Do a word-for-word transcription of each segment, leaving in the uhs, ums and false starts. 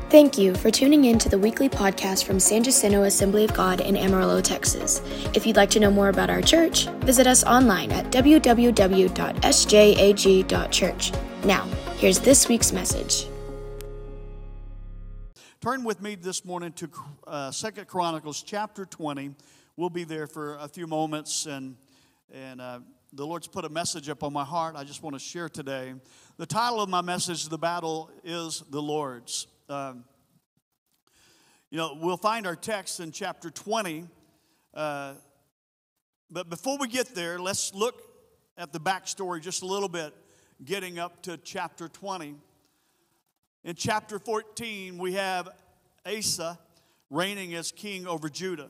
Thank you for tuning in to the weekly podcast from San Jacinto Assembly of God in Amarillo, Texas. If you'd like to know more about our church, visit us online at w w w dot s j a g dot church. Now, here's this week's message. Turn with me this morning to uh, Second Chronicles chapter twenty. We'll be there for a few moments, and and uh, the Lord's put a message up on my heart I just want to share today. The title of my message, The Battle is the Lord's. Um, you know, we'll find our text in chapter twenty, uh, but before we get there, let's look at the backstory just a little bit, getting up to chapter twenty. In chapter fourteen, we have Asa reigning as king over Judah.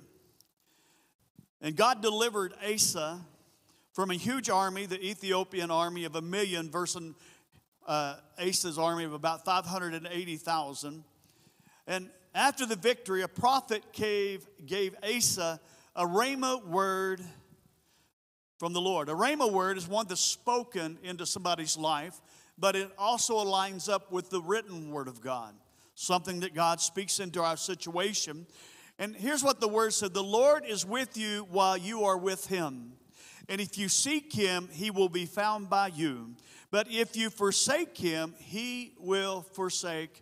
And God delivered Asa from a huge army, the Ethiopian army of a million versus uh, Asa's army of about five hundred eighty thousand. And after the victory, a prophet gave, gave Asa a rhema word from the Lord. A rhema word is one that's spoken into somebody's life, but it also aligns up with the written word of God, something that God speaks into our situation. And here's what the word said: the Lord is with you while you are with him. And if you seek him, he will be found by you. But if you forsake him, he will forsake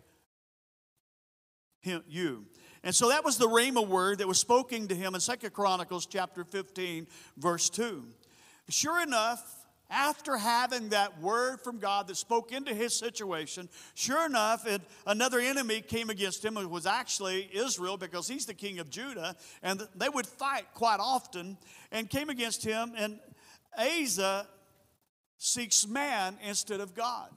him, you. And so that was the rhema word that was spoken to him in Second Chronicles chapter fifteen, verse two. Sure enough, after having that word from God that spoke into his situation, sure enough, it, another enemy came against him. It was actually Israel, because he's the king of Judah, and they would fight quite often, and came against him. And Asa seeks man instead of God.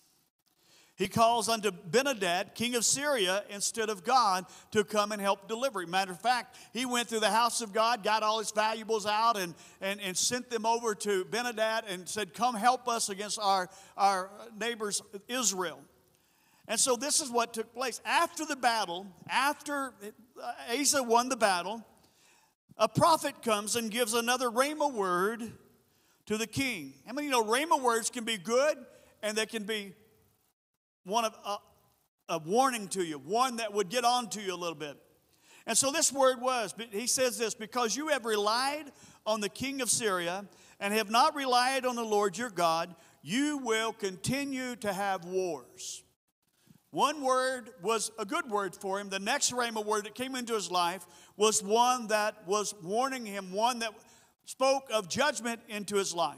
He calls unto Ben-Hadad, king of Syria, instead of God, to come and help deliver him. Matter of fact, he went through the house of God, got all his valuables out, and, and, and sent them over to Ben-Hadad and said, come help us against our, our neighbors Israel. And so this is what took place. After the battle, after Asa won the battle, a prophet comes and gives another rhema word to the king. How many know rhema words can be good, and they can be one of a, a warning to you, one that would get on to you a little bit. And so this word was, he says this: because you have relied on the king of Syria and have not relied on the Lord your God, you will continue to have wars. One word was a good word for him. The next rhema word that came into his life was one that was warning him, one that spoke of judgment into his life.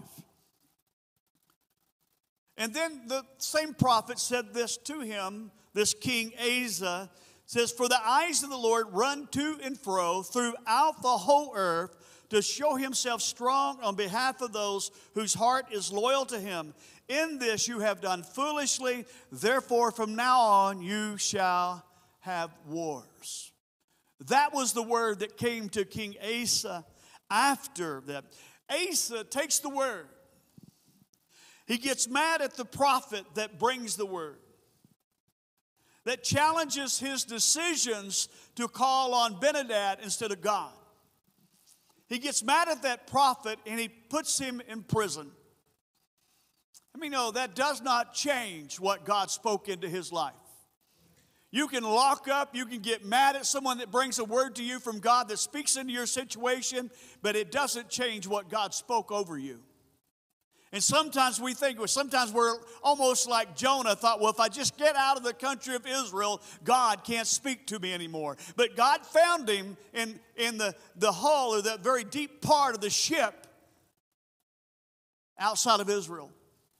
And then the same prophet said this to him, this king Asa, says, for the eyes of the Lord run to and fro throughout the whole earth to show himself strong on behalf of those whose heart is loyal to him. In this you have done foolishly, therefore from now on you shall have wars. That was the word that came to King Asa after that. Asa takes the word. He gets mad at the prophet that brings the word, that challenges his decisions to call on Ben-Hadad instead of God. He gets mad at that prophet and he puts him in prison. I mean, no, that does not change what God spoke into his life. You can lock up, you can get mad at someone that brings a word to you from God that speaks into your situation, but it doesn't change what God spoke over you. And sometimes we think, well, sometimes we're almost like Jonah thought, well, if I just get out of the country of Israel, God can't speak to me anymore. But God found him in, in the, the hull, or the very deep part of the ship outside of Israel.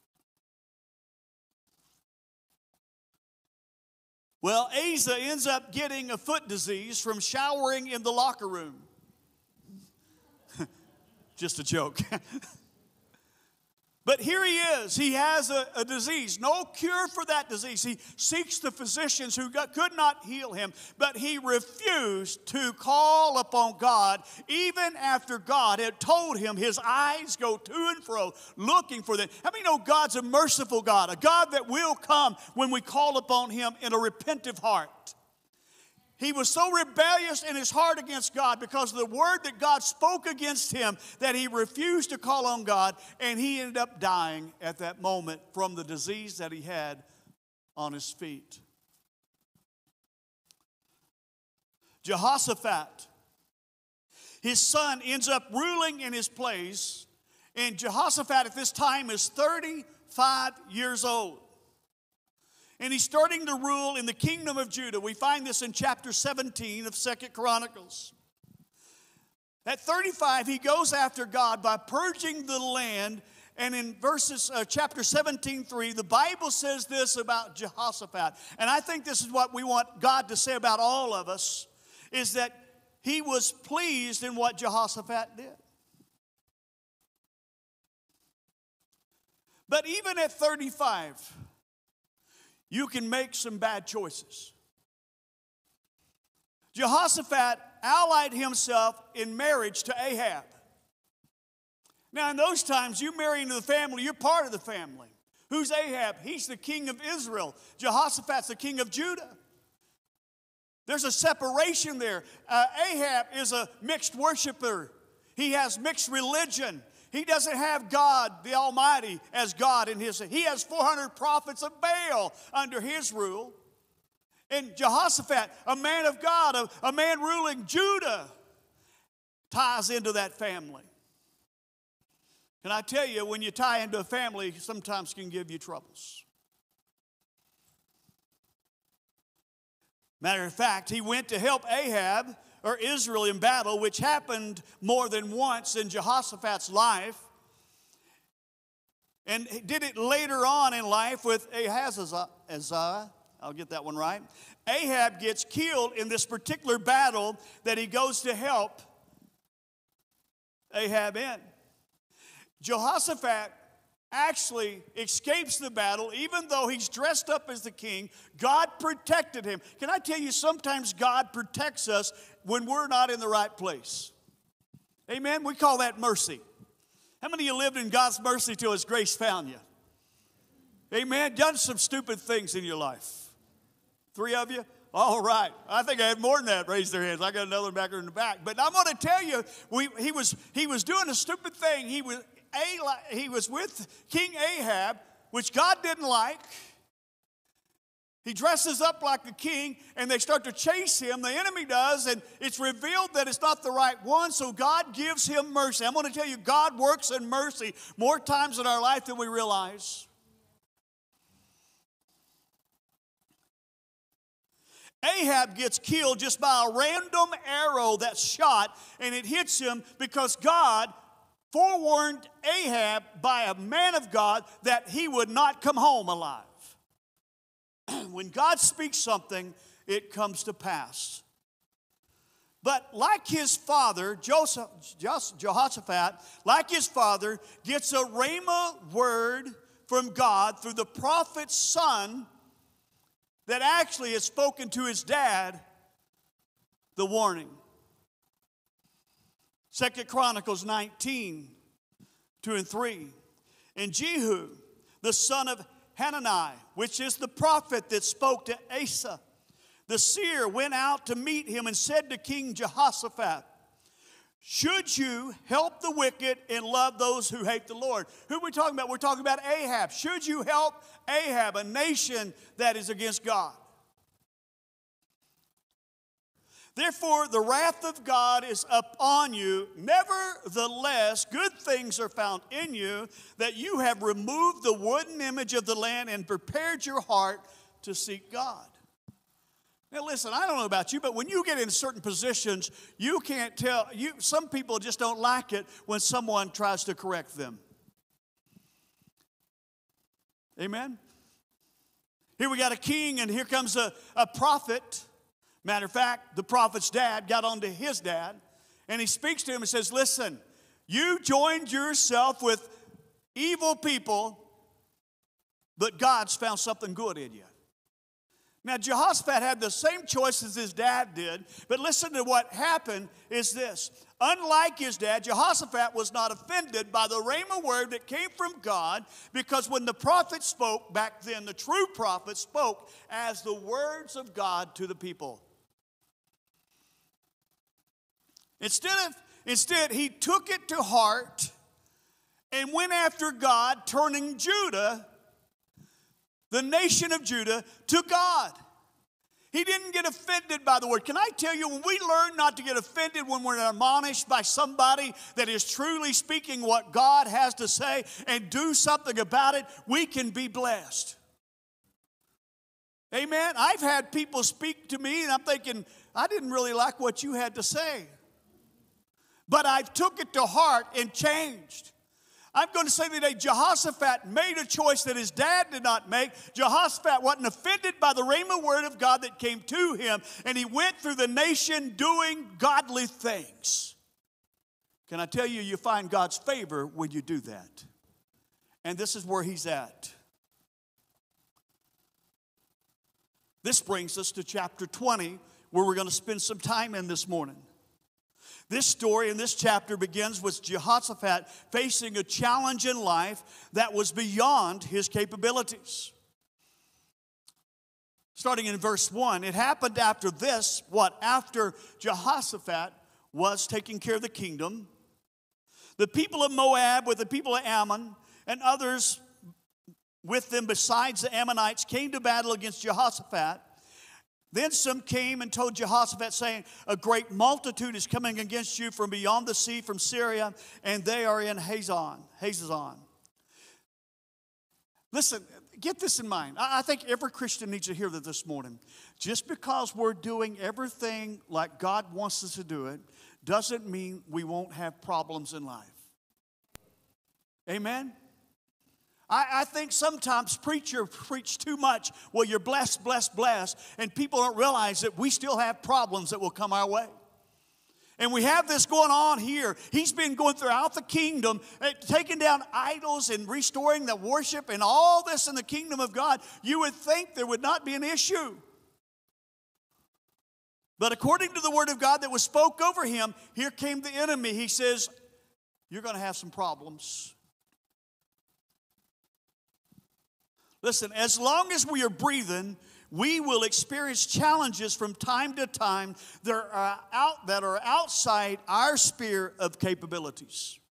Well, Asa ends up getting a foot disease from showering in the locker room. Just a joke. But here he is. He has a, a disease. No cure for that disease. He seeks the physicians who got, could not heal him. But he refused to call upon God even after God had told him his eyes go to and fro looking for them. How many know God's a merciful God? A God that will come when we call upon him in a repentive heart. He was so rebellious in his heart against God because of the word that God spoke against him that he refused to call on God, and he ended up dying at that moment from the disease that he had on his feet. Jehoshaphat. His son ends up ruling in his place, and Jehoshaphat at this time is thirty-five years old. And he's starting to rule in the kingdom of Judah. We find this in chapter seventeen of Second Chronicles. At thirty-five, he goes after God by purging the land. And in verses, uh, chapter seventeen, three, the Bible says this about Jehoshaphat. And I think this is what we want God to say about all of us, is that he was pleased in what Jehoshaphat did. But even at thirty-five, you can make some bad choices. Jehoshaphat allied himself in marriage to Ahab. Now, in those times, you marry into the family, you're part of the family. Who's Ahab? He's the king of Israel. Jehoshaphat's the king of Judah. There's a separation there. Uh, Ahab is a mixed worshiper. He has mixed religion. He doesn't have God, the Almighty, as God in his. He has four hundred prophets of Baal under his rule. And Jehoshaphat, a man of God, a, a man ruling Judah, ties into that family. Can I tell you, when you tie into a family, sometimes can give you troubles. Matter of fact, he went to help Ahab, or Israel, in battle, which happened more than once in Jehoshaphat's life. And he did it later on in life with Ahaziah. I'll get that one right. Ahab gets killed in this particular battle that he goes to help Ahab in. Jehoshaphat actually escapes the battle, even though he's dressed up as the king. God protected him. Can I tell you, sometimes God protects us when we're not in the right place. Amen? We call that mercy. How many of you lived in God's mercy till His grace found you? Amen? Done some stupid things in your life. Three of you? All right. I think I had more than that raise their hands. I got another back in the back. But I'm going to tell you, we, he was he was doing a stupid thing. He was he was with King Ahab, which God didn't like. He dresses up like a king, and they start to chase him. The enemy does, and it's revealed that it's not the right one, so God gives him mercy. I'm going to tell you, God works in mercy more times in our life than we realize. Ahab gets killed just by a random arrow that's shot, and it hits him because God forewarned Ahab by a man of God that he would not come home alive. When God speaks something, it comes to pass. But like his father, Joseph, Jehoshaphat, like his father, gets a rhema word from God through the prophet's son that actually has spoken to his dad the warning. Second Chronicles nineteen, two and three. And Jehu, the son of Hanani, which is the prophet that spoke to Asa, the seer, went out to meet him and said to King Jehoshaphat, should you help the wicked and love those who hate the Lord? Who are we talking about? We're talking about Ahab. Should you help Ahab, a nation that is against God? Therefore, the wrath of God is upon you. Nevertheless, good things are found in you, that you have removed the wooden image of the land and prepared your heart to seek God. Now listen, I don't know about you, but when you get in certain positions, you can't tell. You, some people just don't like it when someone tries to correct them. Amen? Here we got a king, and here comes a, a prophet. Matter of fact, the prophet's dad got on to his dad, and he speaks to him and says, listen, you joined yourself with evil people, but God's found something good in you. Now, Jehoshaphat had the same choice as his dad did, but listen to what happened is this. Unlike his dad, Jehoshaphat was not offended by the rhema word that came from God, because when the prophet spoke back then, the true prophet spoke as the words of God to the people. Instead of, instead, he took it to heart and went after God, turning Judah, the nation of Judah, to God. He didn't get offended by the word. Can I tell you, when we learn not to get offended when we're admonished by somebody that is truly speaking what God has to say and do something about it, we can be blessed. Amen? I've had people speak to me and I'm thinking, I didn't really like what you had to say. But I took it to heart and changed. I'm going to say today, Jehoshaphat made a choice that his dad did not make. Jehoshaphat wasn't offended by the rhema word of God that came to him, and he went through the nation doing godly things. Can I tell you, you find God's favor when you do that. And this is where he's at. This brings us to chapter twenty, where we're going to spend some time in this morning. This story in this chapter begins with Jehoshaphat facing a challenge in life that was beyond his capabilities. Starting in verse one, it happened after this, what? After Jehoshaphat was taking care of the kingdom, the people of Moab with the people of Ammon and others with them besides the Ammonites came to battle against Jehoshaphat. Then some came and told Jehoshaphat, saying, a great multitude is coming against you from beyond the sea, from Syria, and they are in Hazon. Hazazon. Listen, get this in mind. I think every Christian needs to hear that this morning. Just because we're doing everything like God wants us to do it, doesn't mean we won't have problems in life. Amen? I, I think sometimes preachers preach too much. Well, you're blessed, blessed, blessed. And people don't realize that we still have problems that will come our way. And we have this going on here. He's been going throughout the kingdom, taking down idols and restoring the worship and all this in the kingdom of God. You would think there would not be an issue. But according to the word of God that was spoke over him, here came the enemy. He says, you're going to have some problems. Listen, as long as we are breathing, we will experience challenges from time to time that are, out, that are outside our sphere of capabilities.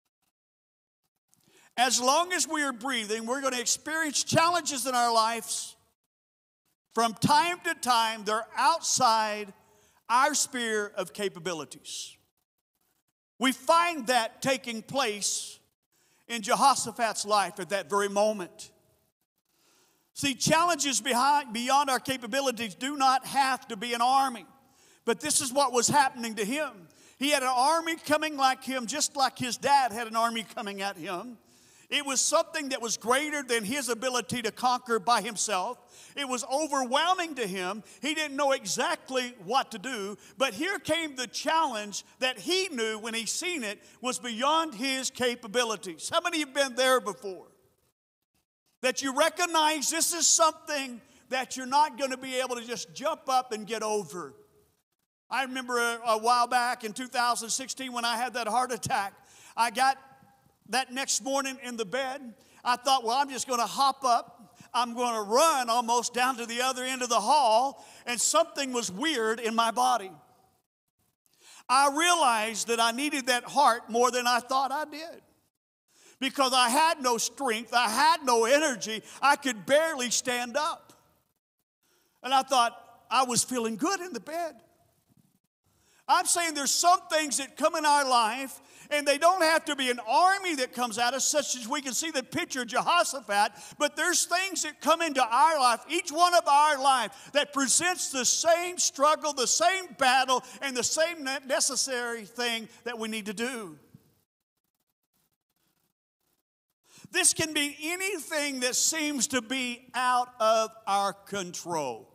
As long as we are breathing, we're going to experience challenges in our lives from time to time. They're outside our sphere of capabilities. We find that taking place in Jehoshaphat's life at that very moment. See, challenges behind, beyond our capabilities do not have to be an army. But this is what was happening to him. He had an army coming like him, just like his dad had an army coming at him. It was something that was greater than his ability to conquer by himself. It was overwhelming to him. He didn't know exactly what to do. But here came the challenge that he knew when he seen it was beyond his capabilities. How many of you have been there before? That you recognize this is something that you're not going to be able to just jump up and get over. I remember a, a while back in two thousand sixteen when I had that heart attack. I got that next morning in the bed. I thought, well, I'm just going to hop up. I'm going to run almost down to the other end of the hall. And something was weird in my body. I realized that I needed that heart more than I thought I did. Because I had no strength, I had no energy, I could barely stand up. And I thought, I was feeling good in the bed. I'm saying there's some things that come in our life, and they don't have to be an army that comes at us, such as we can see the picture of Jehoshaphat, but there's things that come into our life, each one of our life, that presents the same struggle, the same battle, and the same necessary thing that we need to do. This can be anything that seems to be out of our control.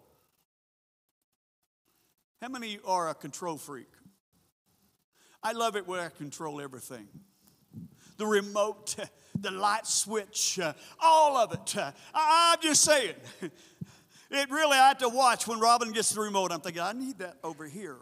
How many are a control freak? I love it when I control everything. The remote, the light switch, uh, all of it. Uh, I, I'm just saying. It really, I have to watch when Robin gets the remote. I'm thinking, I need that over here.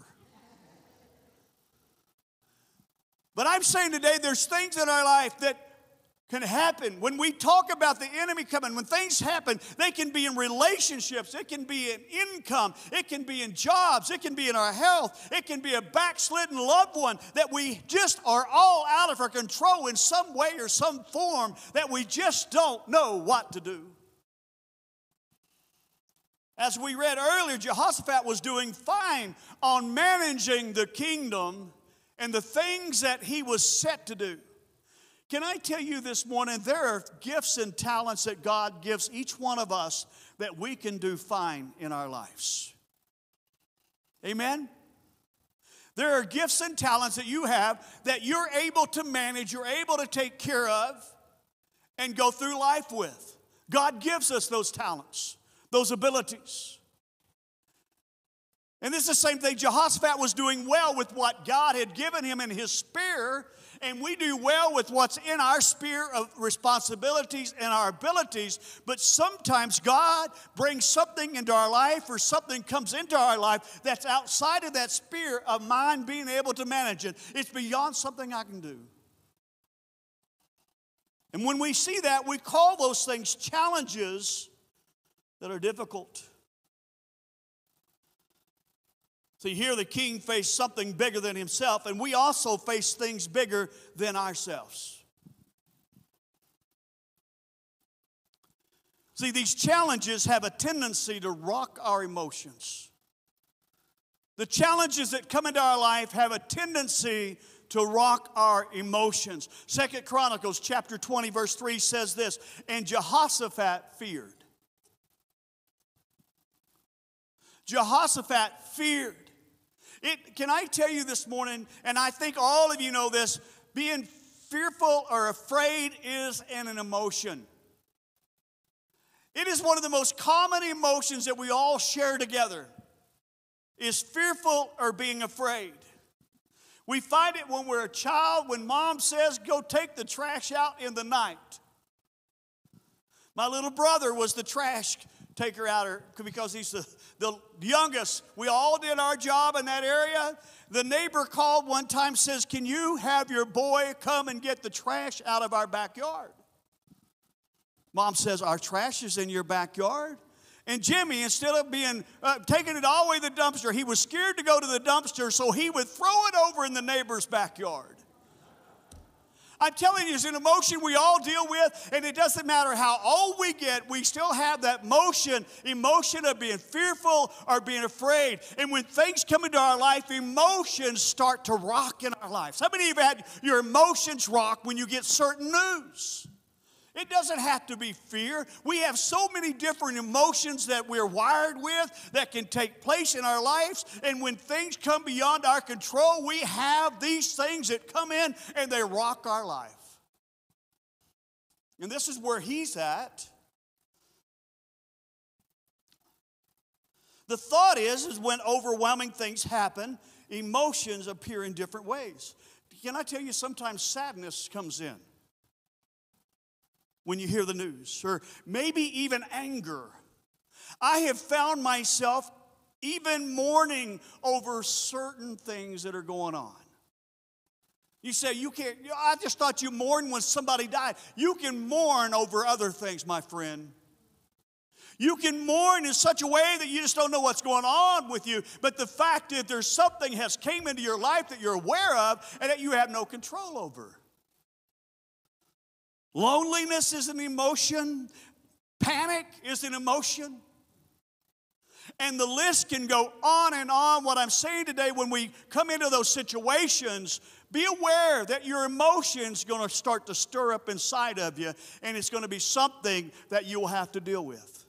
But I'm saying today there's things in our life that can happen. When we talk about the enemy coming, when things happen, they can be in relationships, it can be in income, it can be in jobs, it can be in our health, it can be a backslidden loved one that we just are all out of our control in some way or some form that we just don't know what to do. As we read earlier, Jehoshaphat was doing fine on managing the kingdom and the things that he was set to do. Can I tell you this morning, there are gifts and talents that God gives each one of us that we can do fine in our lives. Amen? There are gifts and talents that you have that you're able to manage, you're able to take care of, and go through life with. God gives us those talents, those abilities. And this is the same thing. Jehoshaphat was doing well with what God had given him in his sphere, and we do well with what's in our sphere of responsibilities and our abilities, but sometimes God brings something into our life or something comes into our life that's outside of that sphere of mine being able to manage it. It's beyond something I can do. And when we see that, we call those things challenges that are difficult. See, here the king faced something bigger than himself, and we also face things bigger than ourselves. See, these challenges have a tendency to rock our emotions. The challenges that come into our life have a tendency to rock our emotions. Second Chronicles chapter twenty, verse three says this, and Jehoshaphat feared. Jehoshaphat feared. It, can I tell you this morning, and I think all of you know this, being fearful or afraid is an emotion. It is one of the most common emotions that we all share together, is fearful or being afraid. We find it when we're a child, when mom says, go take the trash out in the night. My little brother was the trash taker out because he's the, the youngest. We all did our job in that area. The neighbor called one time, says, can you have your boy come and get the trash out of our backyard? Mom says, our trash is in your backyard? And Jimmy, instead of being uh, taking it all the way to the dumpster, he was scared to go to the dumpster, so he would throw it over in the neighbor's backyard. I'm telling you, it's an emotion we all deal with, and it doesn't matter how old we get, we still have that motion, emotion of being fearful or being afraid. And when things come into our life, emotions start to rock in our lives. How many of you have had your emotions rock when you get certain news? It doesn't have to be fear. We have so many different emotions that we're wired with that can take place in our lives. And when things come beyond our control, we have these things that come in and they rock our life. And this is where he's at. The thought is, is when overwhelming things happen, emotions appear in different ways. Can I tell you, sometimes sadness comes in when you hear the news, or maybe even anger. I have found myself even mourning over certain things that are going on. You say, you can't, I just thought you mourned when somebody died. You can mourn over other things, my friend. You can mourn in such a way that you just don't know what's going on with you, but the fact that there's something has came into your life that you're aware of and that you have no control over. Loneliness is an emotion. Panic is an emotion. And the list can go on and on. What I'm saying today, when we come into those situations, be aware that your emotions are going to start to stir up inside of you, and it's going to be something that you will have to deal with.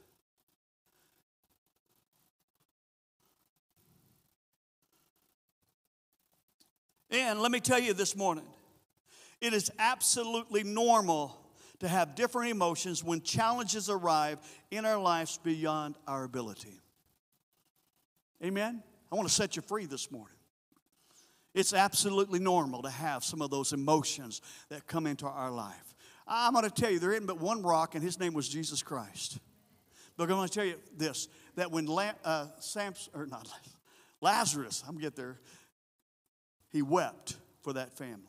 And let me tell you this morning, it is absolutely normal to have different emotions when challenges arrive in our lives beyond our ability. Amen? I want to set you free this morning. It's absolutely normal to have some of those emotions that come into our life. I'm going to tell you, there isn't but one rock, and his name was Jesus Christ. But I'm going to tell you this, that when La- uh, Samson, or not Lazarus, I'm going to get there, he wept for that family.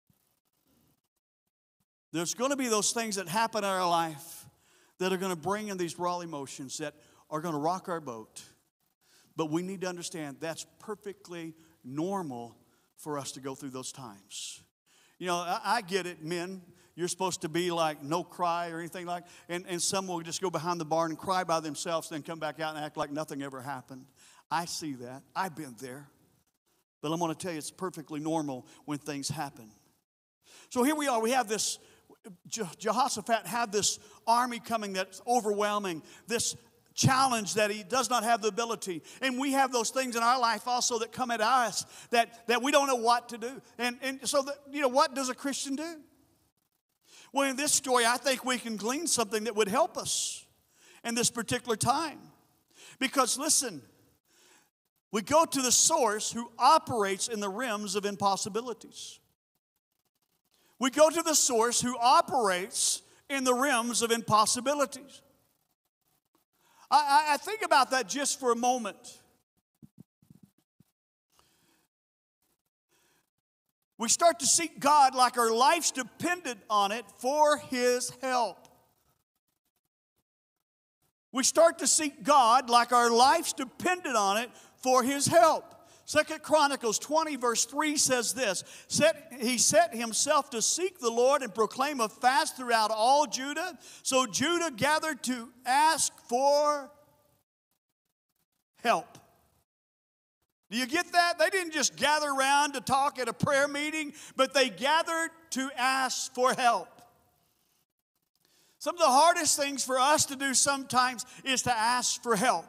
There's going to be those things that happen in our life that are going to bring in these raw emotions that are going to rock our boat. But we need to understand that's perfectly normal for us to go through those times. You know, I, I get it, men. you're supposed to be like no cry or anything like, and, and some will just go behind the barn and cry by themselves, then come back out and act like nothing ever happened. I see that. I've been there. But I'm going to tell you, it's perfectly normal when things happen. So here we are. We have this, Jehoshaphat had this army coming that's overwhelming, this challenge that he does not have the ability. And we have those things in our life also that come at us that, that we don't know what to do. And, and so, that, you know, what does a Christian do? Well, in this story, I think we can glean something that would help us in this particular time. Because, listen, we go to the source who operates in the realms of impossibilities. We go to the source who operates in the realms of impossibilities. I, I think about that just for a moment. We start to seek God like our life's dependent on it for His help. We start to seek God like our life's dependent on it for His help. Second Chronicles twenty verse three says this, set, he set himself to seek the Lord and proclaim a fast throughout all Judah. So Judah gathered to ask for help. Do you get that? They didn't just gather around to talk at a prayer meeting, but they gathered to ask for help. Some of the hardest things for us to do sometimes is to ask for help.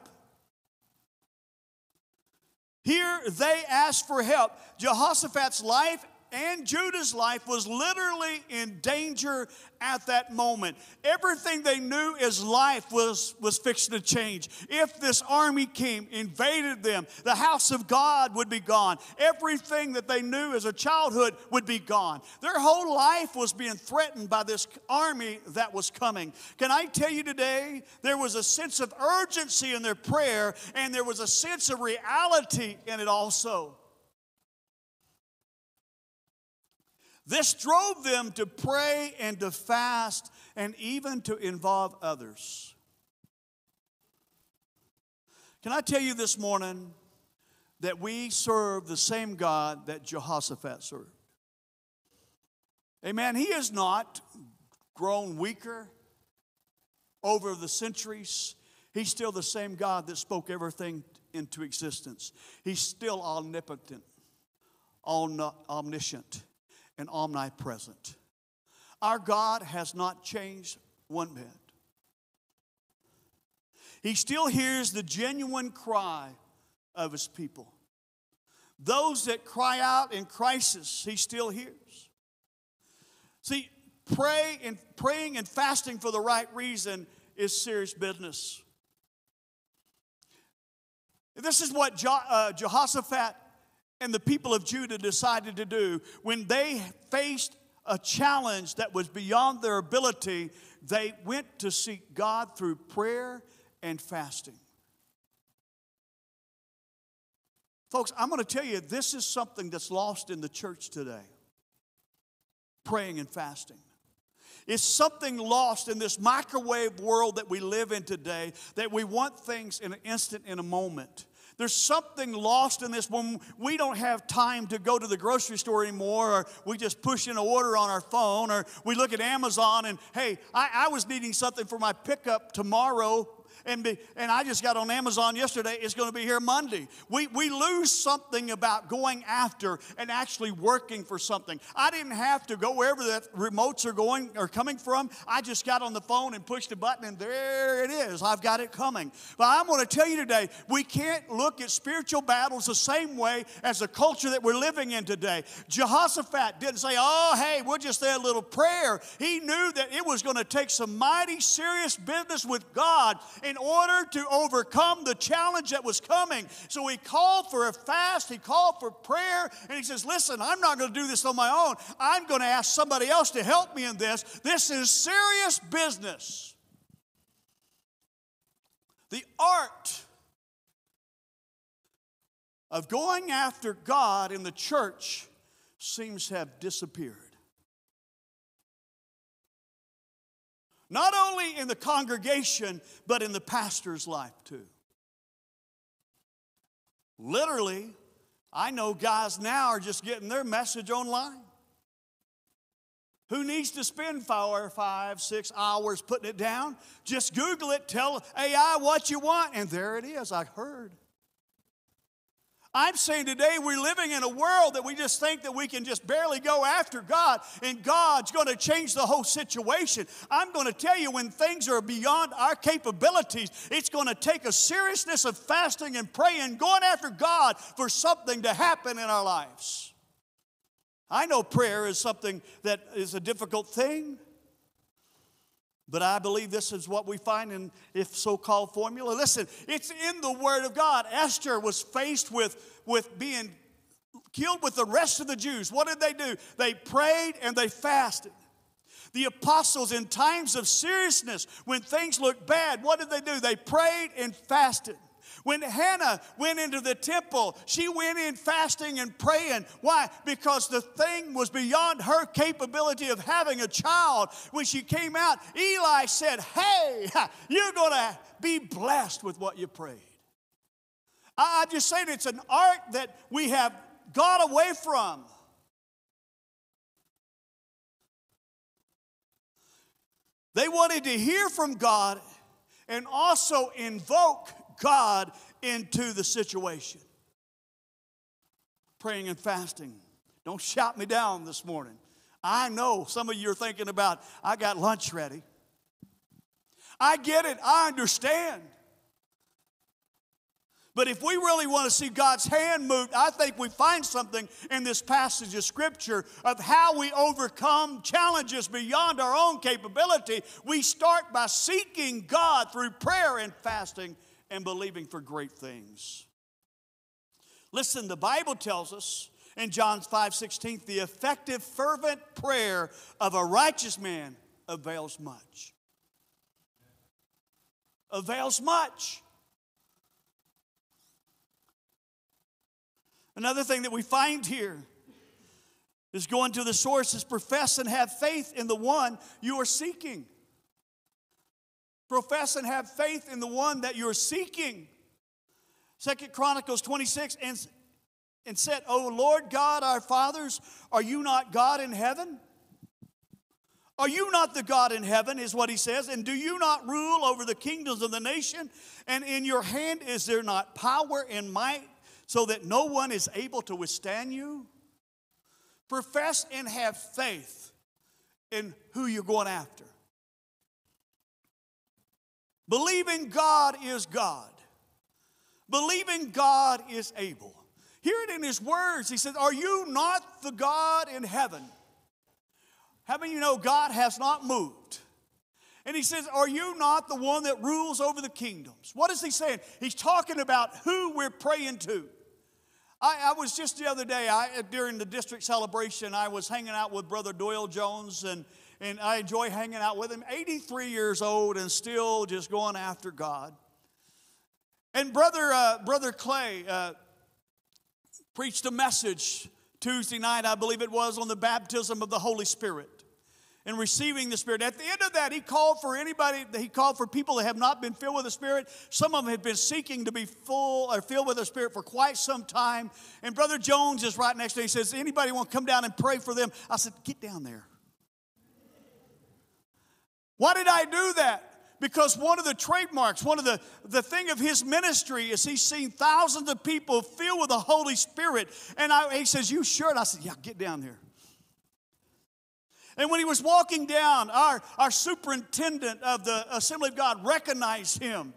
Here they asked for help. Jehoshaphat's life and Judah's life was literally in danger at that moment. Everything they knew as life was, was fixing to change. If this army came, invaded them, the house of God would be gone. Everything that they knew as a childhood would be gone. Their whole life was being threatened by this army that was coming. Can I tell you today, there was a sense of urgency in their prayer, and there was a sense of reality in it also. This drove them to pray and to fast and even to involve others. Can I tell you this morning that we serve the same God that Jehoshaphat served? Amen. He has not grown weaker over the centuries. He's still the same God that spoke everything into existence. He's still omnipotent, omniscient, and omnipresent. Our God has not changed one bit. He still hears the genuine cry of His people. Those that cry out in crisis, He still hears. See, pray and praying and fasting for the right reason is serious business. This is what Je- uh, Jehoshaphat and the people of Judah decided to do. When they faced a challenge that was beyond their ability, they went to seek God through prayer and fasting. Folks, I'm going to tell you, this is something that's lost in the church today. Praying and fasting. It's something lost in this microwave world that we live in today, that we want things in an instant, in a moment. There's something lost in this when we don't have time to go to the grocery store anymore, or we just push in an order on our phone, or we look at Amazon and, hey, I, I was needing something for my pickup tomorrow, and, be, and I just got on Amazon yesterday. It's going to be here Monday. We, we lose something about going after and actually working for something. I didn't have to go wherever the remotes are going or coming from. I just got on the phone and pushed a button, and there it is. I've got it coming. But I'm going to tell you today, we can't look at spiritual battles the same way as the culture that we're living in today. Jehoshaphat didn't say, oh, hey, we'll just say a little prayer. He knew that it was going to take some mighty serious business with God in order to overcome the challenge that was coming. So he called for a fast, he called for prayer, and he says, listen, I'm not going to do this on my own. I'm going to ask somebody else to help me in this. This is serious business. The art of going after God in the church seems to have disappeared. Not only in the congregation, but in the pastor's life too. Literally, I know guys now are just getting their message online. Who needs to spend four, five, six hours putting it down? Just Google it, tell A I what you want, and there it is. I heard. I'm saying today we're living in a world that we just think that we can just barely go after God, and God's going to change the whole situation. I'm going to tell you, when things are beyond our capabilities, it's going to take a seriousness of fasting and praying, going after God for something to happen in our lives. I know prayer is something that is a difficult thing, but I believe this is what we find in if so-called formula. Listen, it's in the Word of God. Esther was faced with, with being killed with the rest of the Jews. What did they do? They prayed and they fasted. The apostles, in times of seriousness, when things looked bad, what did they do? They prayed and fasted. When Hannah went into the temple, she went in fasting and praying. Why? Because the thing was beyond her capability of having a child. When she came out, Eli said, hey, you're going to be blessed with what you prayed. I'm just saying it's an art that we have got away from. They wanted to hear from God and also invoke God into the situation. Praying and fasting. Don't shout me down this morning. I know some of you are thinking about, I got lunch ready. I get it. I understand. But if we really want to see God's hand moved, I think we find something in this passage of Scripture of how we overcome challenges beyond our own capability. We start by seeking God through prayer and fasting and believing for great things. Listen, the Bible tells us in John five sixteen, the effective, fervent prayer of a righteous man avails much. Avails much. Another thing that we find here is going to the source is profess and have faith in the one you are seeking. Profess and have faith in the one that you're seeking. Second Chronicles twenty-six, and, and said, O Lord God, our fathers, are you not God in heaven? Are you not the God in heaven, is what he says, and do you not rule over the kingdoms of the nation? And in your hand is there not power and might, so that no one is able to withstand you? Profess and have faith in who you're going after. Believing God is God. Believing God is able. Hear it in his words. He says, are you not the God in heaven? How many of you know God has not moved? And he says, are you not the one that rules over the kingdoms? What is he saying? He's talking about who we're praying to. I, I was just the other day, I, during the district celebration, I was hanging out with Brother Doyle Jones, and, and I enjoy hanging out with him. eighty-three years old and still just going after God. And Brother, uh, Brother Clay uh, preached a message Tuesday night, I believe it was, on the baptism of the Holy Spirit and receiving the Spirit. At the end of that, he called for anybody, he called for people that have not been filled with the Spirit. Some of them have been seeking to be full or filled with the Spirit for quite some time. And Brother Jones is right next to him. He says, anybody want to come down and pray for them? I said, get down there. Why did I do that? Because one of the trademarks, one of the, the thing of his ministry is he's seen thousands of people filled with the Holy Spirit. And I, he says, you sure? And I said, yeah, get down there. And when he was walking down, our, our superintendent of the Assembly of God recognized him.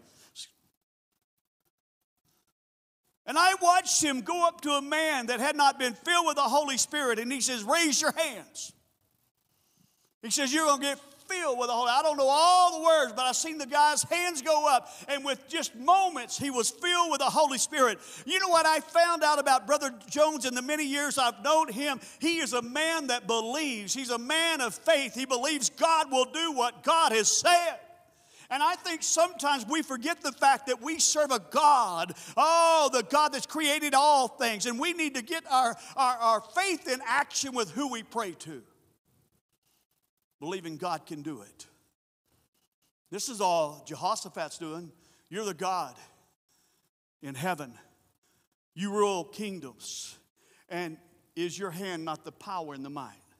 And I watched him go up to a man that had not been filled with the Holy Spirit, and he says, raise your hands. He says, you're going to get filled with the Holy. I don't know all the words, but I seen the guy's hands go up, and with just moments, he was filled with the Holy Spirit. You know what I found out about Brother Jones in the many years I've known him? He is a man that believes. He's a man of faith. He believes God will do what God has said. And I think sometimes we forget the fact that we serve a God, oh, the God that's created all things, and we need to get our, our, our faith in action with who we pray to. Believing God can do it. This is all Jehoshaphat's doing. You're the God in heaven. You rule kingdoms. And is your hand not the power and the might?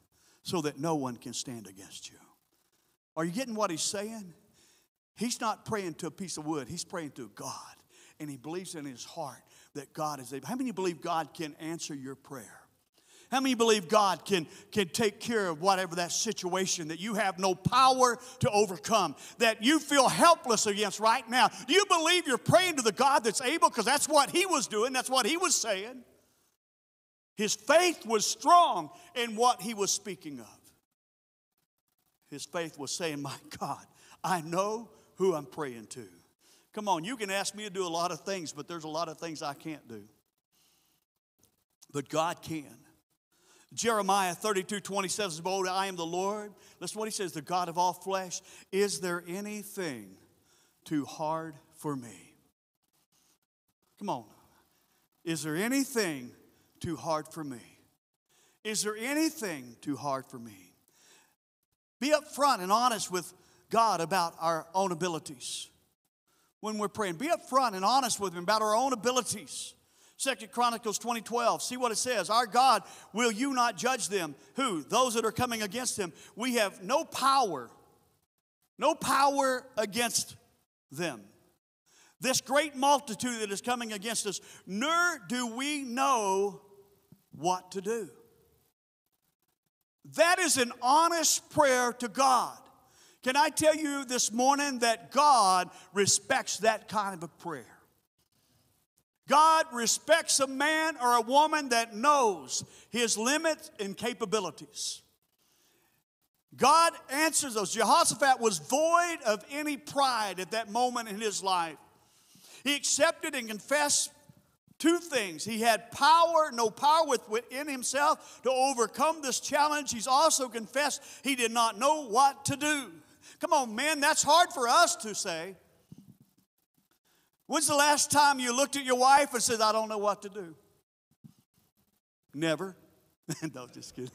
so that no one can stand against you. Are you getting what he's saying? He's not praying to a piece of wood. He's praying to God. And he believes in his heart that God is able. How many believe God can answer your prayer? How many believe God can, can take care of whatever that situation that you have no power to overcome, that you feel helpless against right now? Do you believe you're praying to the God that's able? Because that's what he was doing. That's what he was saying. His faith was strong in what he was speaking of. His faith was saying, my God, I know who I'm praying to. Come on, you can ask me to do a lot of things, but there's a lot of things I can't do. But God can. Jeremiah thirty-two twenty-seven says, behold, I am the Lord. Listen to what he says, the God of all flesh. Is there anything too hard for me? Come on. Is there anything too hard for me? Is there anything too hard for me? Be upfront and honest with God about our own abilities. When we're praying, be upfront and honest with him about our own abilities. Second Chronicles twenty twelve, see what it says. Our God, will you not judge them? Who? Those that are coming against him. We have no power, no power against them. This great multitude that is coming against us, nor do we know what to do. That is an honest prayer to God. Can I tell you this morning that God respects that kind of a prayer? God respects a man or a woman that knows his limits and capabilities. God answers those. Jehoshaphat was void of any pride at that moment in his life. He accepted and confessed two things. He had power, no power within himself to overcome this challenge. He's also confessed he did not know what to do. Come on, man, that's hard for us to say. When's the last time you looked at your wife and said, I don't know what to do? Never. No, just kidding.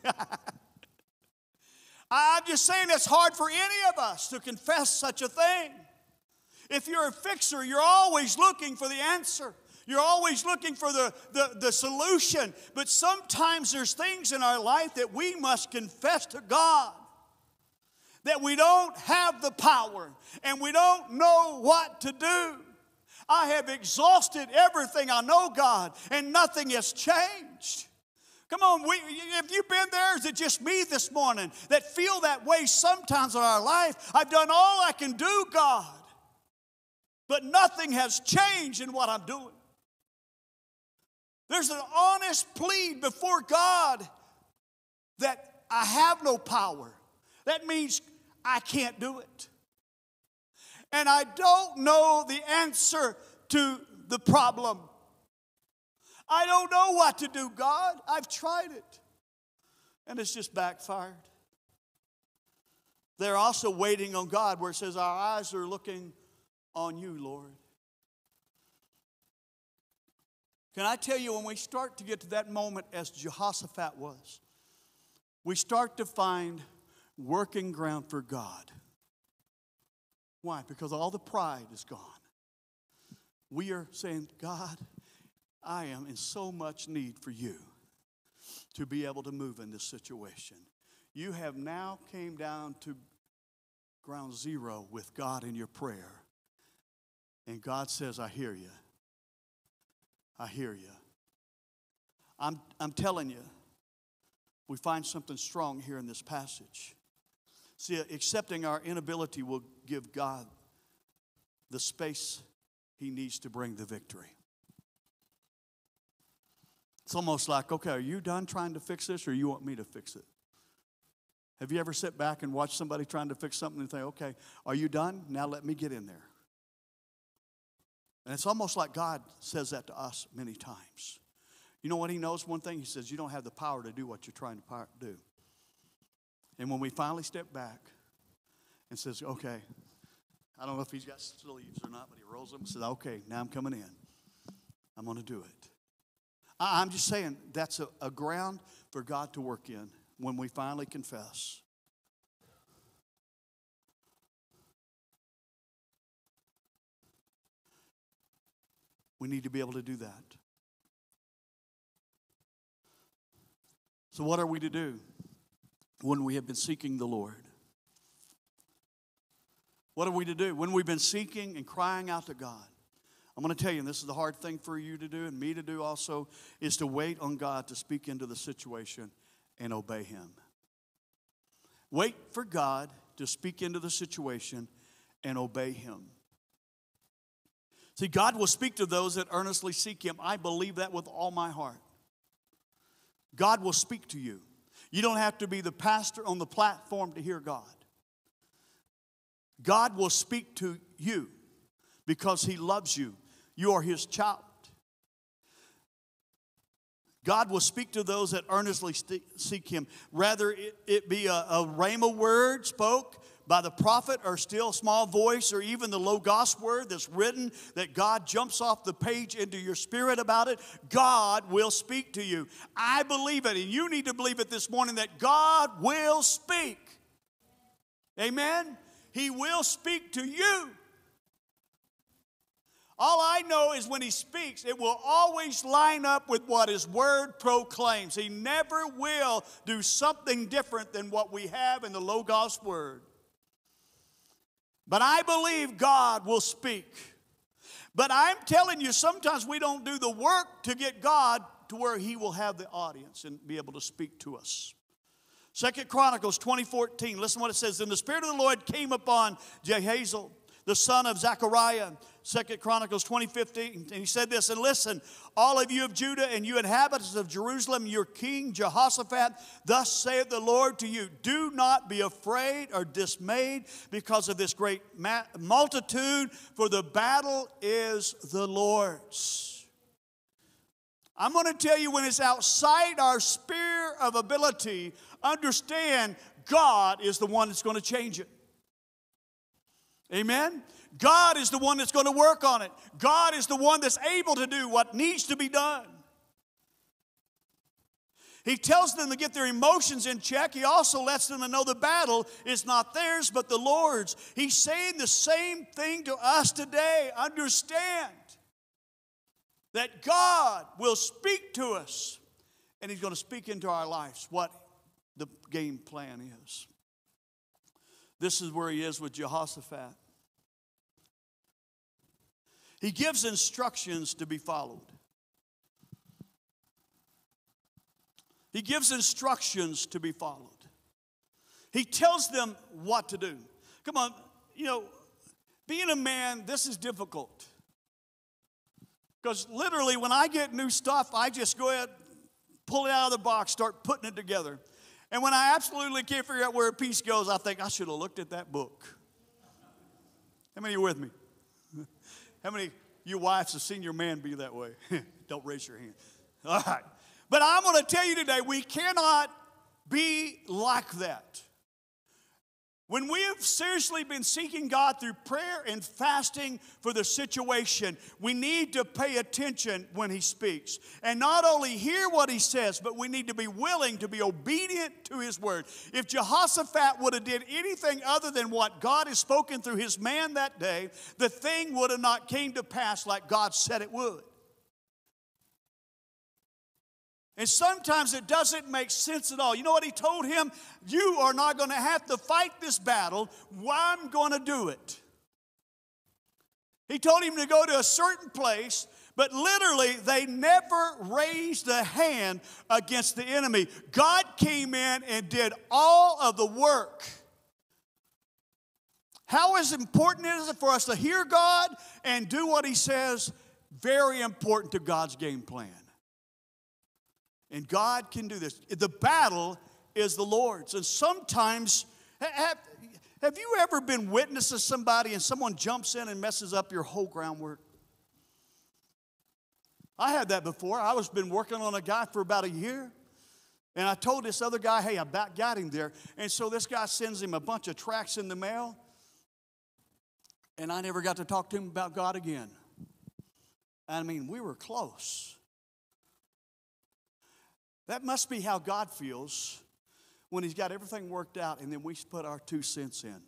I'm just saying it's hard for any of us to confess such a thing. If you're a fixer, you're always looking for the answer. You're always looking for the, the, the solution. But sometimes there's things in our life that we must confess to God. That we don't have the power and we don't know what to do. I have exhausted everything I know, God, and nothing has changed. Come on, we, if you've been there, is it just me this morning that feel that way sometimes in our life? I've done all I can do, God, but nothing has changed in what I'm doing. There's an honest plea before God that I have no power. That means I can't do it. And I don't know the answer to the problem. I don't know what to do, God. I've tried it. And it's just backfired. They're also waiting on God where it says our eyes are looking on you, Lord. Can I tell you, when we start to get to that moment as Jehoshaphat was, we start to find working ground for God. Why? Because all the pride is gone. We are saying, God, I am in so much need for you to be able to move in this situation. You have now came down to ground zero with God in your prayer. And God says, I hear you. I hear you. I'm, I'm telling you, we find something strong here in this passage. See, accepting our inability will give God the space he needs to bring the victory. It's almost like, okay, are you done trying to fix this or you want me to fix it? Have you ever sit back and watched somebody trying to fix something and think, okay, are you done? Now let me get in there. And it's almost like God says that to us many times. You know what he knows? One thing, he says, you don't have the power to do what you're trying to do. And when we finally step back and says, okay, I don't know if he's got sleeves or not, but he rolls them and says, okay, now I'm coming in. I'm going to do it. I, I'm just saying that's a, a ground for God to work in when we finally confess. We need to be able to do that. So what are we to do? when we have been seeking the Lord. What are we to do? When we've been seeking and crying out to God. I'm going to tell you, and this is the hard thing for you to do and me to do also, is to wait on God to speak into the situation and obey Him. Wait for God to speak into the situation and obey Him. See, God will speak to those that earnestly seek Him. I believe that with all my heart. God will speak to you. You don't have to be the pastor on the platform to hear God. God will speak to you because He loves you. You are His child. God will speak to those that earnestly seek Him. Rather it, it be a, a rhema word spoke by the prophet or still small voice or even the Logos word that's written that God jumps off the page into your spirit about it. God will speak to you. I believe it, and you need to believe it this morning that God will speak. Amen? He will speak to you. All I know is when He speaks, it will always line up with what His Word proclaims. He never will do something different than what we have in the Logos Word. But I believe God will speak. But I'm telling you, sometimes we don't do the work to get God to where He will have the audience and be able to speak to us. Second Chronicles twenty fourteen, listen what it says. And the Spirit of the Lord came upon Jehaziel, the son of Zechariah. Second Chronicles twenty fifteen, and he said this, and listen, all of you of Judah and you inhabitants of Jerusalem, your king Jehoshaphat, thus saith the Lord to you, do not be afraid or dismayed because of this great multitude, for the battle is the Lord's. I'm going to tell you, when it's outside our sphere of ability, understand God is the one that's going to change it. Amen? God is the one that's going to work on it. God is the one that's able to do what needs to be done. He tells them to get their emotions in check. He also lets them to know the battle is not theirs but the Lord's. He's saying the same thing to us today. Understand that God will speak to us, and He's going to speak into our lives what the game plan is. This is where He is with Jehoshaphat. He gives instructions to be followed. He gives instructions to be followed. He tells them what to do. Come on, you know, being a man, this is difficult. Because literally when I get new stuff, I just go ahead, pull it out of the box, start putting it together. And when I absolutely can't figure out where a piece goes, I think I should have looked at that book. How many are with me? How many of you wives have seen your man be that way? Don't raise your hand. All right. But I'm going to tell you today, we cannot be like that. When we have seriously been seeking God through prayer and fasting for the situation, we need to pay attention when He speaks. And not only hear what He says, but we need to be willing to be obedient to His word. If Jehoshaphat would have did anything other than what God has spoken through his man that day, the thing would have not came to pass like God said it would. And sometimes it doesn't make sense at all. You know what he told him? You are not going to have to fight this battle. I'm going to do it. He told him to go to a certain place, but literally they never raised a hand against the enemy. God came in and did all of the work. How is important is it for us to hear God and do what He says? Very important to God's game plan. And God can do this. The battle is the Lord's. And sometimes, have, have you ever been witness to somebody and someone jumps in and messes up your whole groundwork? I had that before. I was been working on a guy for about a year. And I told this other guy, hey, I about got him there. And so this guy sends him a bunch of tracts in the mail. And I never got to talk to him about God again. I mean, we were close. That must be how God feels when He's got everything worked out and then we put our two cents in.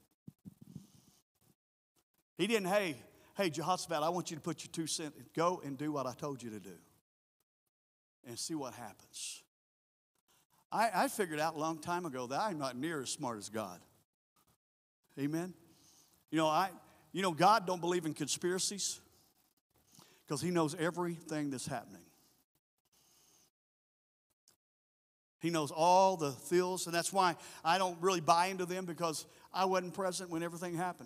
He didn't, hey, hey, Jehoshaphat, I want you to put your two cents in. Go and do what I told you to do and see what happens. I, I figured out a long time ago that I'm not near as smart as God. Amen? You know, I, you know, God don't believe in conspiracies because he knows everything that's happening. He knows all the feels, and that's why I don't really buy into them, because I wasn't present when everything happened.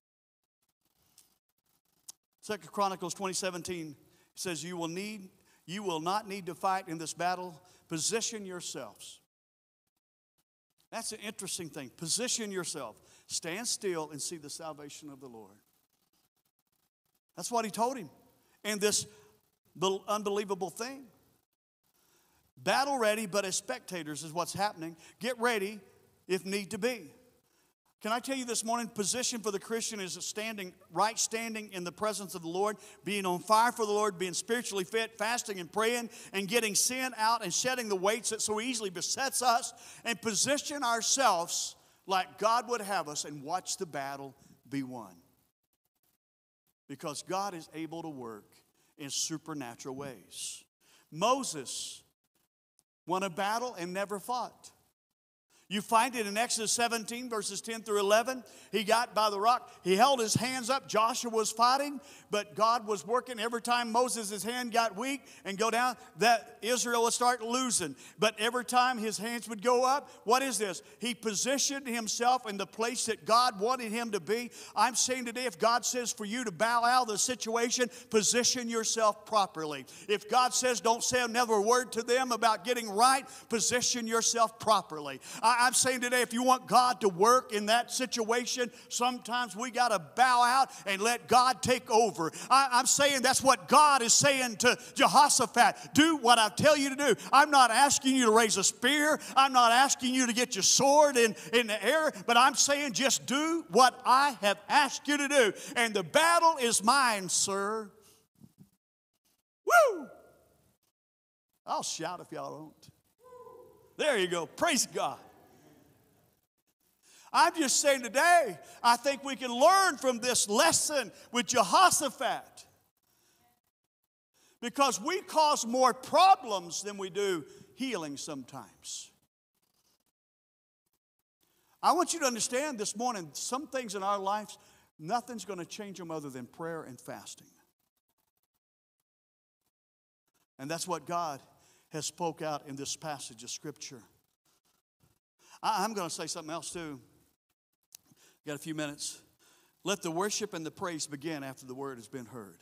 Second Chronicles twenty seventeen says, you will need, you will not need to fight in this battle. Position yourselves. That's an interesting thing. Position yourself. Stand still and see the salvation of the Lord. That's what he told him. And this unbelievable thing. Battle ready, but as spectators is what's happening. Get ready if need to be. Can I tell you this morning, position for the Christian is standing, right standing in the presence of the Lord, being on fire for the Lord, being spiritually fit, fasting and praying, and getting sin out and shedding the weights that so easily besets us, and position ourselves like God would have us and watch the battle be won. Because God is able to work in supernatural ways. Moses won a battle and never fought. You find it in Exodus seventeen, verses ten through eleven. He got by the rock. He held his hands up. Joshua was fighting, but God was working. Every time Moses' hand got weak and go down, that Israel would start losing. But every time his hands would go up, what is this? He positioned himself in the place that God wanted him to be. I'm saying today, if God says for you to bow out of the situation, position yourself properly. If God says don't say another word to them about getting right, position yourself properly. I I'm saying today, if you want God to work in that situation, sometimes we got to bow out and let God take over. I, I'm saying that's what God is saying to Jehoshaphat. Do what I tell you to do. I'm not asking you to raise a spear. I'm not asking you to get your sword in, in the air. But I'm saying just do what I have asked you to do. And the battle is mine, sir. Woo! I'll shout if y'all don't. There you go. Praise God. I'm just saying today, I think we can learn from this lesson with Jehoshaphat. Because we cause more problems than we do healing sometimes. I want you to understand this morning, some things in our lives, nothing's going to change them other than prayer and fasting. And that's what God has spoke out in this passage of Scripture. I'm going to say something else too. Got a few minutes. Let the worship and the praise begin after the word has been heard.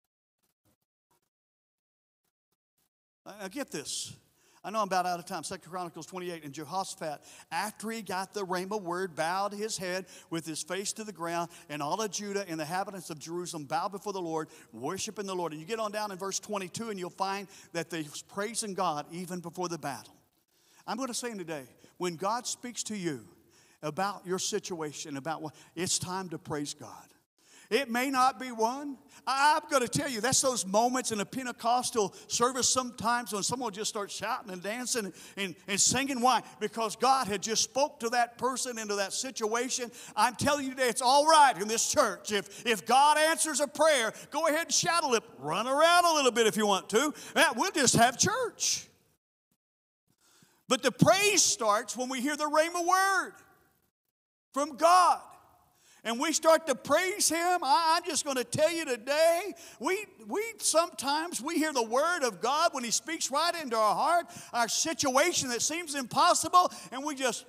Now get this. I know I'm about out of time. Second Chronicles twenty-eight. And Jehoshaphat, after he got the rhema word, bowed his head with his face to the ground, and all of Judah and the inhabitants of Jerusalem bowed before the Lord, worshiping the Lord. And you get on down in verse twenty-two, and you'll find that they was praising God even before the battle. I'm going to say today, when God speaks to you about your situation, about what, it's time to praise God. It may not be one. I'm going to tell you, that's those moments in a Pentecostal service sometimes when someone just starts shouting and dancing and, and, and singing. Why? Because God had just spoke to that person into that situation. I'm telling you today, it's all right in this church. If, if God answers a prayer, go ahead and shout a little, run around a little bit if you want to. We'll just have church. But the praise starts when we hear the rhema word from God. And we start to praise Him. I, I'm just going to tell you today, we, we sometimes we hear the word of God when He speaks right into our heart, our situation that seems impossible, and we just,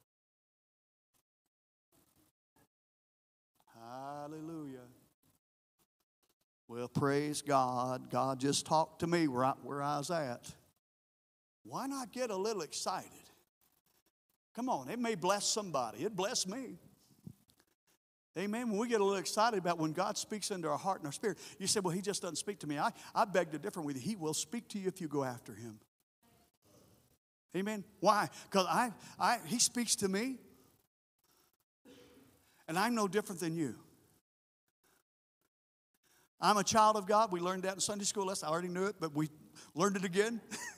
hallelujah. Well, praise God. God just talked to me right where I was at. Why not get a little excited? Come on, it may bless somebody. It blessed me. Amen. When we get a little excited about when God speaks into our heart and our spirit, you say, well, He just doesn't speak to me. I, I beg to differ with you. He will speak to you if you go after Him. Amen. Why? Because I, I, He speaks to me, and I'm no different than you. I'm a child of God. We learned that in Sunday school lesson. I already knew it, but we learned it again.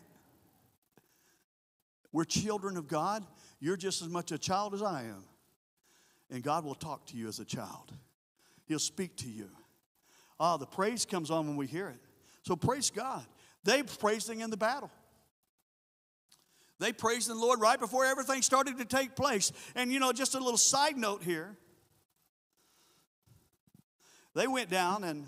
We're children of God. You're just as much a child as I am. And God will talk to you as a child. He'll speak to you. Ah, the praise comes on when we hear it. So praise God. They praising in the battle. They praised the Lord right before everything started to take place. And, you know, just a little side note here. They went down and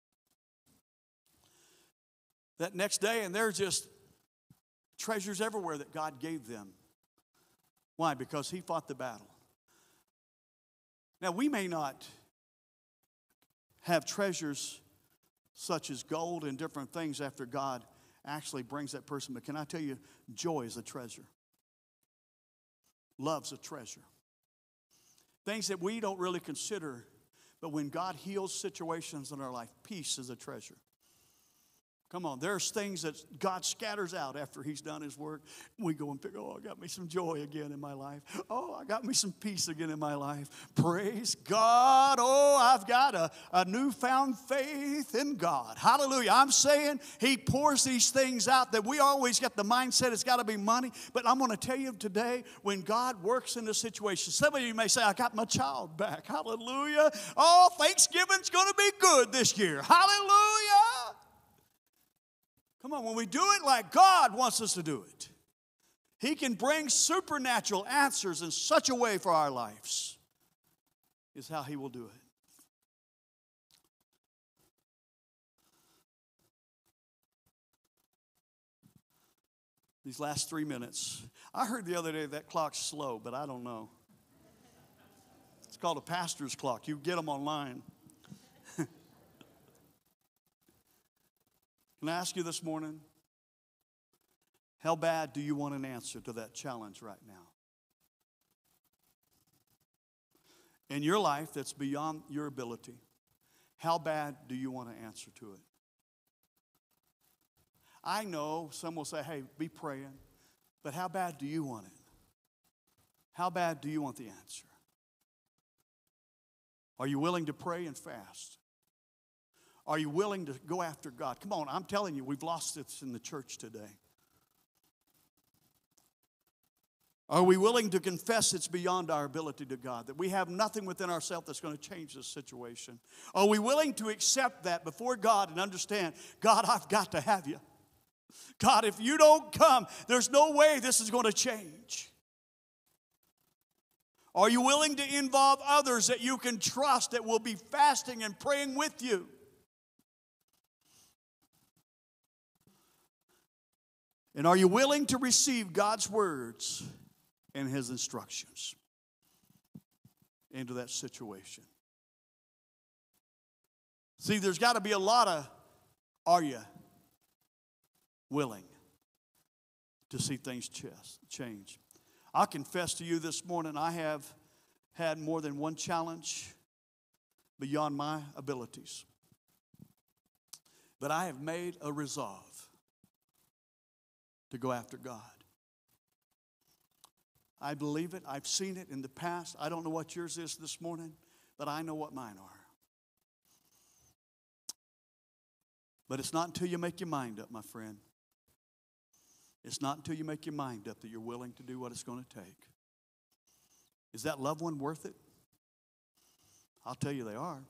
that next day, and there's just treasures everywhere that God gave them. Why? Because He fought the battle. Now, we may not have treasures such as gold and different things after God actually brings that person. But can I tell you, joy is a treasure. Love's a treasure. Things that we don't really consider, but when God heals situations in our life, peace is a treasure. Come on, there's things that God scatters out after He's done His work. We go and think, oh, I got me some joy again in my life. Oh, I got me some peace again in my life. Praise God. Oh, I've got a, a newfound faith in God. Hallelujah. I'm saying He pours these things out that we always get the mindset it's got to be money. But I'm going to tell you today, when God works in a situation, some of you may say, I got my child back. Hallelujah. Oh, Thanksgiving's going to be good this year. Hallelujah. Come on, when we do it like God wants us to do it, He can bring supernatural answers in such a way for our lives, is how He will do it. These last three minutes. I heard the other day that clock's slow, but I don't know. It's called a pastor's clock. You get them online. Can I ask you this morning, how bad do you want an answer to that challenge right now? In your life that's beyond your ability, how bad do you want an answer to it? I know some will say, hey, be praying, but how bad do you want it? How bad do you want the answer? Are you willing to pray and fast? Are you willing to go after God? Come on, I'm telling you, we've lost this in the church today. Are we willing to confess it's beyond our ability to God, that we have nothing within ourselves that's going to change this situation? Are we willing to accept that before God and understand, God, I've got to have you. God, if you don't come, there's no way this is going to change. Are you willing to involve others that you can trust that will be fasting and praying with you? And are you willing to receive God's words and His instructions into that situation? See, there's got to be a lot of, are you willing to see things change? I confess to you this morning, I have had more than one challenge beyond my abilities. But I have made a resolve to go after God. I believe it. I've seen it in the past. I don't know what yours is this morning, but I know what mine are. But it's not until you make your mind up, my friend. It's not until you make your mind up that you're willing to do what it's going to take. Is that loved one worth it? I'll tell you they are.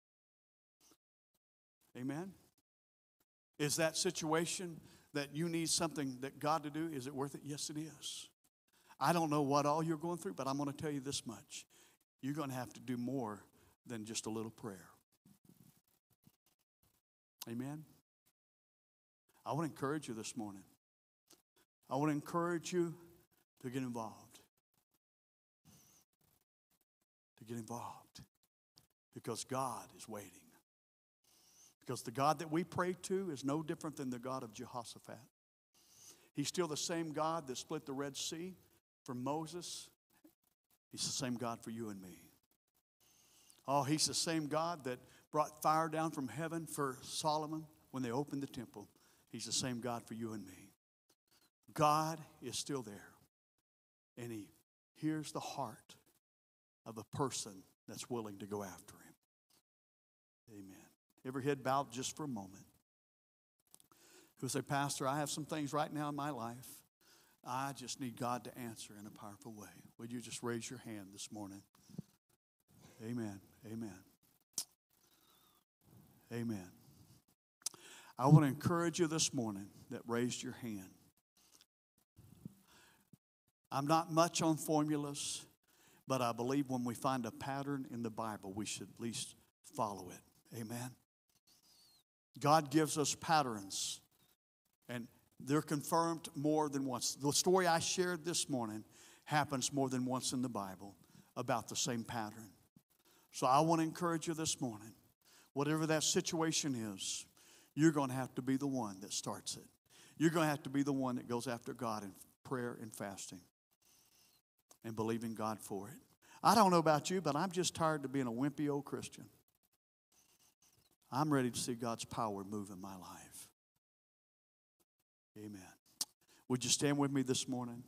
Amen? Is that situation that you need something that God to do, is it worth it? Yes, it is. I don't know what all you're going through, but I'm going to tell you this much. You're going to have to do more than just a little prayer. Amen? I want to encourage you this morning. I want to encourage you to get involved. To get involved. Because God is waiting. Because the God that we pray to is no different than the God of Jehoshaphat. He's still the same God that split the Red Sea for Moses. He's the same God for you and me. Oh, He's the same God that brought fire down from heaven for Solomon when they opened the temple. He's the same God for you and me. God is still there. And He hears the heart of a person that's willing to go after Him. Amen. Every head bowed just for a moment. Who say, Pastor, I have some things right now in my life. I just need God to answer in a powerful way. Would you just raise your hand this morning? Amen. Amen. Amen. I want to encourage you this morning that raised your hand. I'm not much on formulas, but I believe when we find a pattern in the Bible, we should at least follow it. Amen. God gives us patterns, and they're confirmed more than once. The story I shared this morning happens more than once in the Bible about the same pattern. So I want to encourage you this morning, whatever that situation is, you're going to have to be the one that starts it. You're going to have to be the one that goes after God in prayer and fasting and believing God for it. I don't know about you, but I'm just tired of being a wimpy old Christian. I'm ready to see God's power move in my life. Amen. Would you stand with me this morning?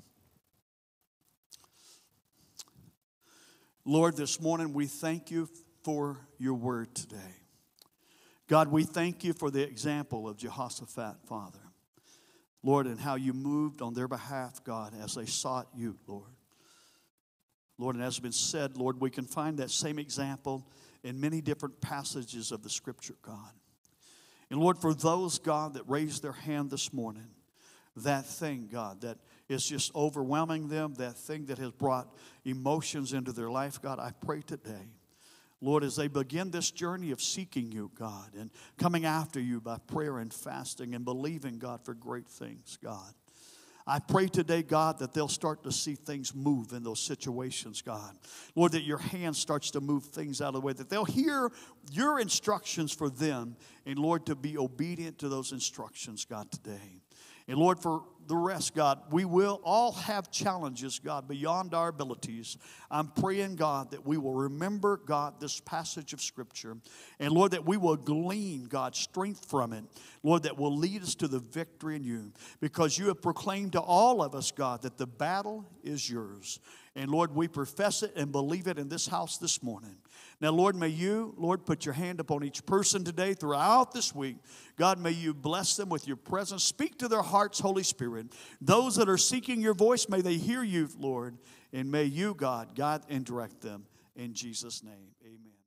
Lord, this morning we thank you for your word today. God, we thank you for the example of Jehoshaphat, Father. Lord, and how you moved on their behalf, God, as they sought you, Lord. Lord, and as has been said, Lord, we can find that same example in many different passages of the Scripture, God. And Lord, for those, God, that raised their hand this morning, that thing, God, that is just overwhelming them, that thing that has brought emotions into their life, God, I pray today, Lord, as they begin this journey of seeking you, God, and coming after you by prayer and fasting and believing, God, for great things, God. I pray today, God, that they'll start to see things move in those situations, God. Lord, that your hand starts to move things out of the way, that they'll hear your instructions for them, and Lord, to be obedient to those instructions, God, today. And Lord, for the rest, God, we will all have challenges, God, beyond our abilities. I'm praying, God, that we will remember, God, this passage of Scripture. And Lord, that we will glean, God, strength from it. Lord, that will lead us to the victory in you. Because you have proclaimed to all of us, God, that the battle is yours. And Lord, we profess it and believe it in this house this morning. Now, Lord, may you, Lord, put your hand upon each person today throughout this week. God, may you bless them with your presence. Speak to their hearts, Holy Spirit. Those that are seeking your voice, may they hear you, Lord. And may you, God, guide and direct them in Jesus' name.